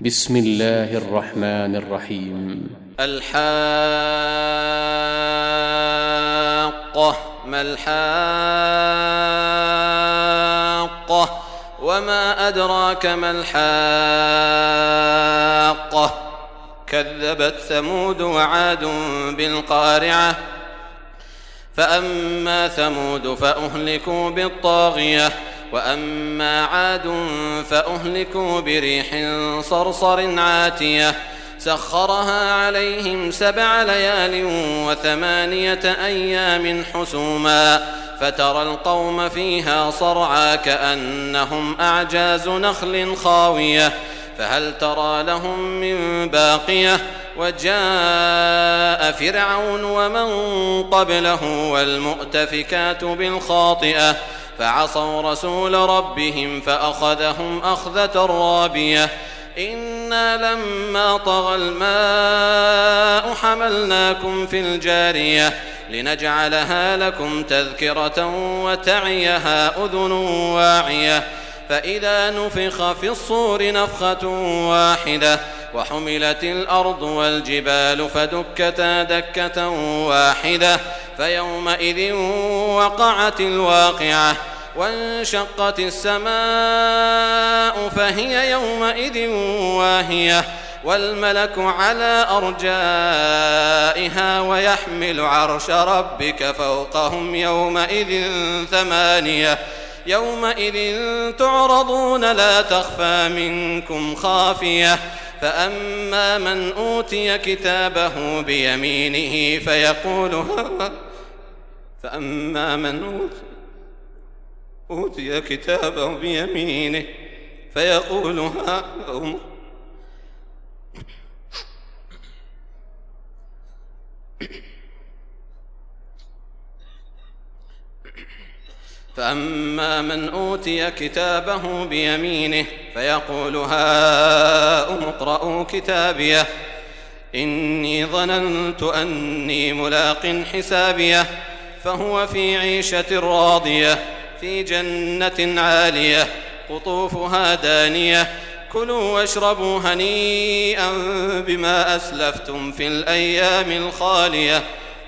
بسم الله الرحمن الرحيم. الحاقة. ما الحاقة وما أدراك ما الحاقة. كذبت ثمود وعاد بالقارعة. فأما ثمود فأهلكوا بالطاغية وأما عاد فأهلكوا بريح صرصر عاتية سخرها عليهم 7 ليال و8 أيام حسوما فترى القوم فيها صرعى كأنهم أعجاز نخل خاوية فهل ترى لهم من باقية. وجاء فرعون ومن قبله والمؤتفكات بالخاطئة فعصوا رسول ربهم فأخذهم أخذة رابية. إنا لما طغى الماء حملناكم في الجارية لنجعلها لكم تذكرة وتعيها أذن واعية. فإذا نفخ في الصور نفخة واحدة وحملت الأرض والجبال فدكتا دكة واحدة فيومئذ وقعت الواقعة وانشقت السماء فهي يومئذ واهية والملك على أرجائها ويحمل عرش ربك فوقهم يومئذ 8. يومئذ تعرضون لا تخفى منكم خافية. فأما من أوتي كتابه بيمينه فيقول فأما من أوتي كتابه بيمينه فيقول فأما من أوتي كتابه بيمينه فيقول هاؤم اقرءوا كتابيه إني ظننت أني ملاق حسابيه فهو في عيشة راضية في جنة عالية قطوفها دانية كلوا واشربوا هنيئا بما أسلفتم في الأيام الخالية.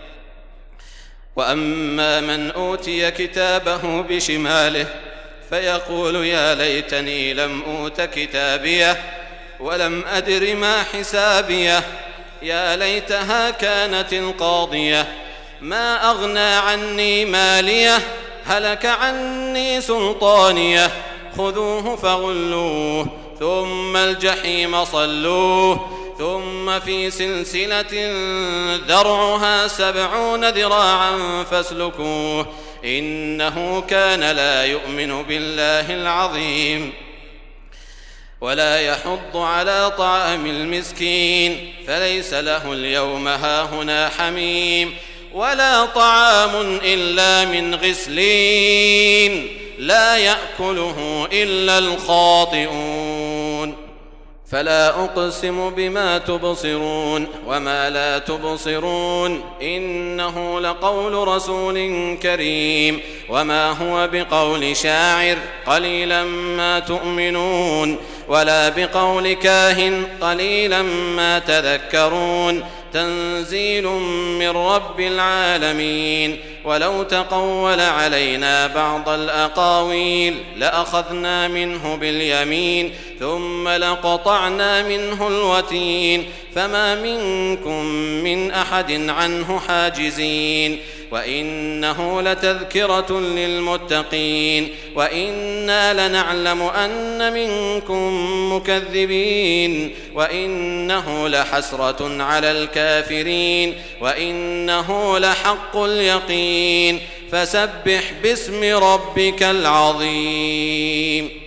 وأما من أوتي كتابه بشماله فيقول يا ليتني لم أوت كتابيه ولم أدر ما حسابيه يا ليتها كانت القاضية ما أغنى عني ماليه هلك عني سلطانيه خذوه فغلوه ثم الجحيم صلوه ثم في سلسلة ذرعها 70 ذراعا فاسلكوه إنه كان لا يؤمن بالله العظيم ولا يحض على طعام المسكين فليس له اليوم هاهنا حميم ولا طعام إلا من غسلين لا يأكله إلا الخاطئون. فلا أقسم بما تبصرون وما لا تبصرون إنه لقول رسول كريم وما هو بقول شاعر قليلا ما تؤمنون ولا بقول كاهن قليلا ما تذكرون تنزيل من رب العالمين. ولو تقول علينا بعض الأقاويل لأخذنا منه باليمين ثم لقطعنا منه الوتين فما منكم من أحد عنه حاجزين. وإنه لتذكرة للمتقين وإنا لنعلم أن منكم مكذبين وإنه لحسرة على الكافرين وإنه لحق اليقين. فسبح باسم ربك العظيم.